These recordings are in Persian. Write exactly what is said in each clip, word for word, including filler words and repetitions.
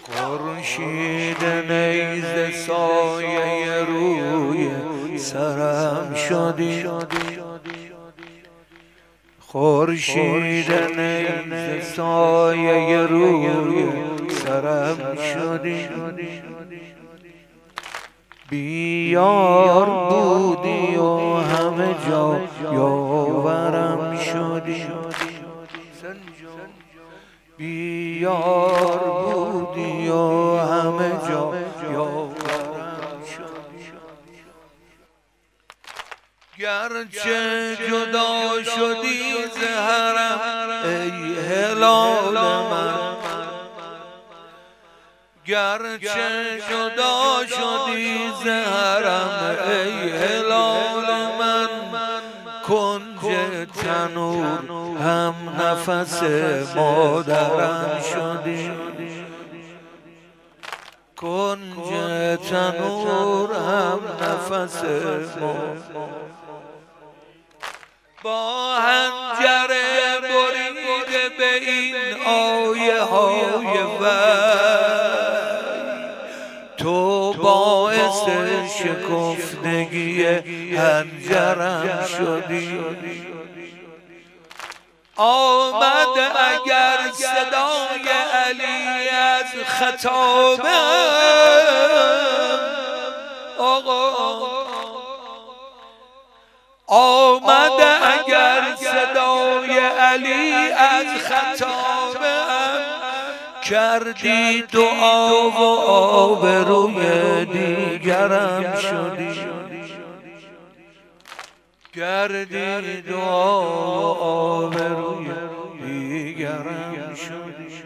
خورشید نیزه سایه روی سرم شدی، خورشید نیزه سایه روی سرم شدی، بیار بودی و همه جا یاورم شدی، بیار بودی و همه جا یاورم شدی. گرچه جدا شدی ز حرم ای هلال من، گرچه جدا شدی ز حرم ای هلال من، کنج تنور هم نفس مادرم شدی، کنج تنور هم نفس مادرم، با حنجره بریده به این آیه های وحی، تو باعث شکفتگی حنجرم شدی. آمد اگر صدای علی از خطابم، آقا آمد اگر صدای علی از خطابم، کردی دعا و آبروی دیگرم شدی، کردی دعا و آبروی دیگرم شدی.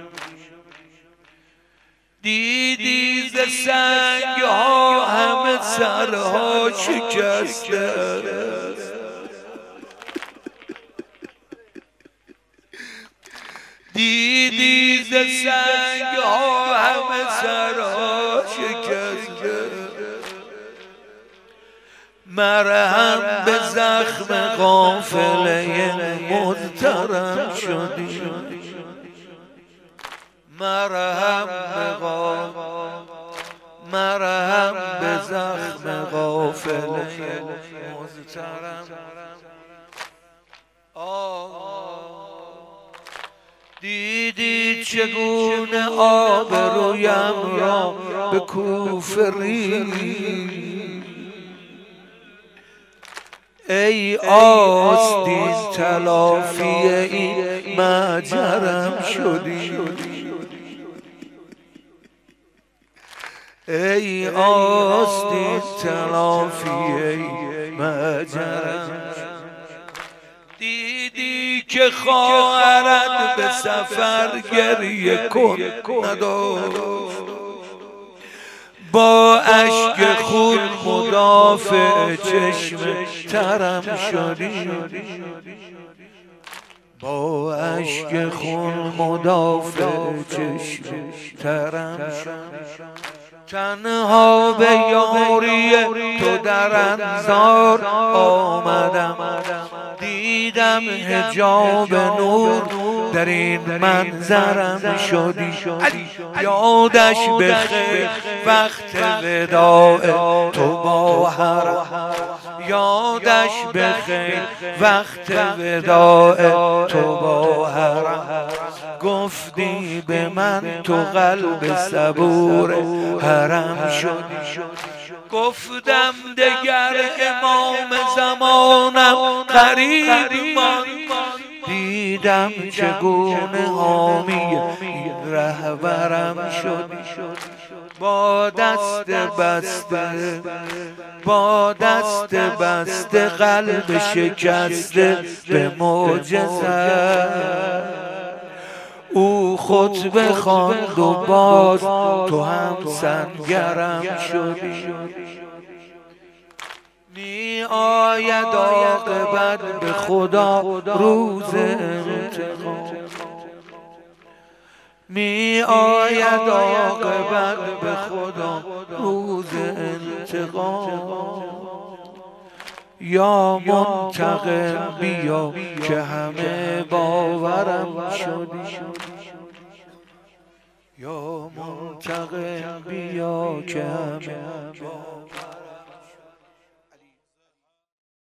دیدی ز سنگ ها همه سرها شکسته، دیدی ز سنگ ها همه سرها شکسته، مرهم به زخم قافله مضطرم شدی، مرهم به قافله مرهم به زخم قافله مضطرم. دیدی چگونه آبرویم را به کوفه ریخت، ای آستین تلافی این مجرم شدی، ای آستین تلافی این مجرم. دیدی که خواهرت به سفر گریه کن نداشت، با اشک خون مدافع چشم ترم شدی، با اشک خون مدافع چشم ترم شدی. تنها به یاری تو در انظار آمدم، دیدم حجاب نور در این منظرم شدی. یادش بخیر وقت وداع تو با حرم، یادش بخیر وقت وداع تو با حرم، گفتی به من تو قلب صبور حرم شدی. گفتم دگر امام زمانم قریب ماند، دیدم چگونه حامی رهبرم شدی. با دست بسته با دست بسته قلب شکسته به معجزت او خطبه خواند و باز تو هم سنگرم شدی. می آید عاقبت به خدا روز انتقام، می آید عاقبت به خدا روز انتقام. یا منتقم بیا که همه باورم شدی، یا منتقم بیا که همه